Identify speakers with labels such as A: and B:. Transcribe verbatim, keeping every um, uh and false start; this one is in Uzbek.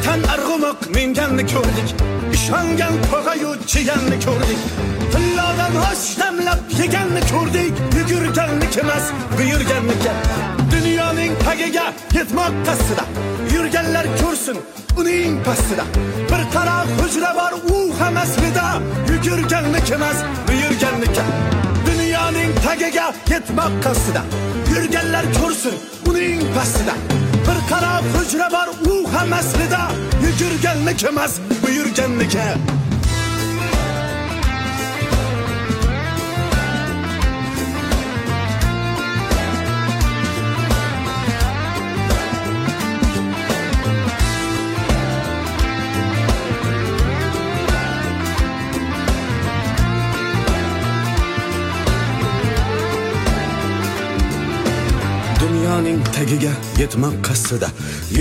A: Chiqqan arg'umoq minganni ko'rdik, ishongan tog'ayu chiganni ko'rdik, tillodan osh damlab yeganni ko'rdik, yugurganniki emas, buyurganniki. Dunyoning tagiga yetmoq qasdida, yurganlar ko'rsin uning pastida. Bir qara hujra bor u ham aslida, yugurganniki emas, buyurganniki. Dunyoning tagiga yetmoq qasdida, yurganlar ko'rsin uning pastida. Bir qara hujra bor u ham aslida, yugurganniki emas, buyurganniki. Dunyoning tagiga yetmoq qasdida